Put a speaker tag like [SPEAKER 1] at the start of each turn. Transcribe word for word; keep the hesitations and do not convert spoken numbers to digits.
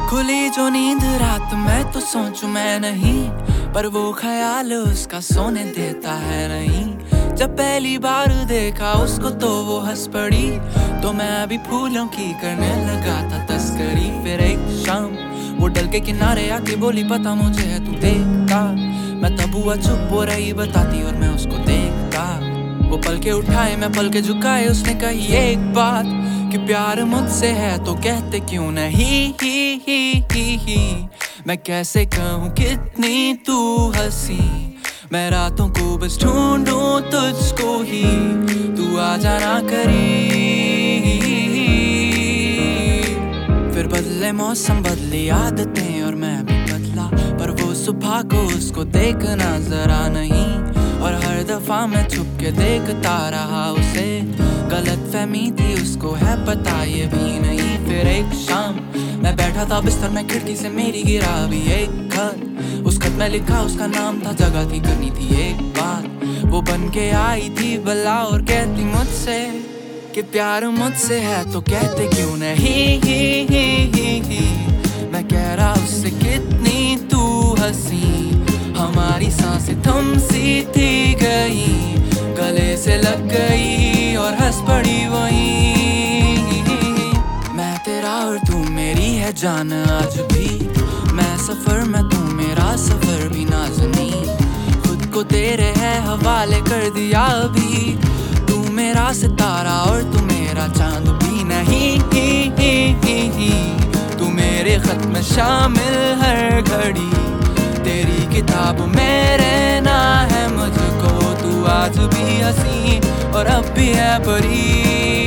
[SPEAKER 1] खुली जो नींद रात में तो सोचूं मैं नहीं, पर वो ख्याल उसका सोने देता है नहीं। जब पहली बार देखा उसको तो वो हंस पड़ी, तो मैं भी फूलों की करने लगा था तस्करी। फिर एक शाम वो डल के किनारे आके बोली, पता मुझे है तू देखता। मैं तब हुआ चुप, वो रही बताती और मैं उसको देखता। वो पल के उठाए मैं पल के झुकाए, उसने कही एक बात कि प्यार मुझसे है तो कहते क्यों नहीं। ही ही ही ही मैं कैसे कहूँ कितनी तू हंसी, मैं रातों को बस ढूंढूं तुझको ही, तू आ जाना करीब। फिर बदले मौसम बदली आदतें और मैं भी बदला, पर वो सुबह को उसको देखना जरा नहीं। और हर दफा मैं छुप के देखता रहा उसे, गलत फहमी थी उसको है पता ये भी नहीं। फिर एक शाम मैं बैठा था बिस्तर में, खिड़की से मेरी गिरा भी एक खत। उस खत में लिखा उसका नाम था, जगह थी, करनी थी एक बात। वो बन के आई थी भला और कहती मुझसे कि प्यार मुझसे है तो कहते क्यों नहीं। ही ही ही ही मैं कह रहा उससे कितनी तू हंसी, हमारी सांसें थम सी थी गई, गले से लग गई और हंस पड़ी वही। मैं तेरा और तू मेरी है जान आज भी, मैं सफर में तू मेरा सफर भी नाज़नी। खुद को तेरे है हवाले कर दिया अभी, तू मेरा सितारा और तू मेरा चांद भी नहीं। ही ही ही ही तू मेरे खत में शामिल हर घड़ी, तेरी किताब में रहना है मुझको। तू आज भी हंसी और अब भी है परी।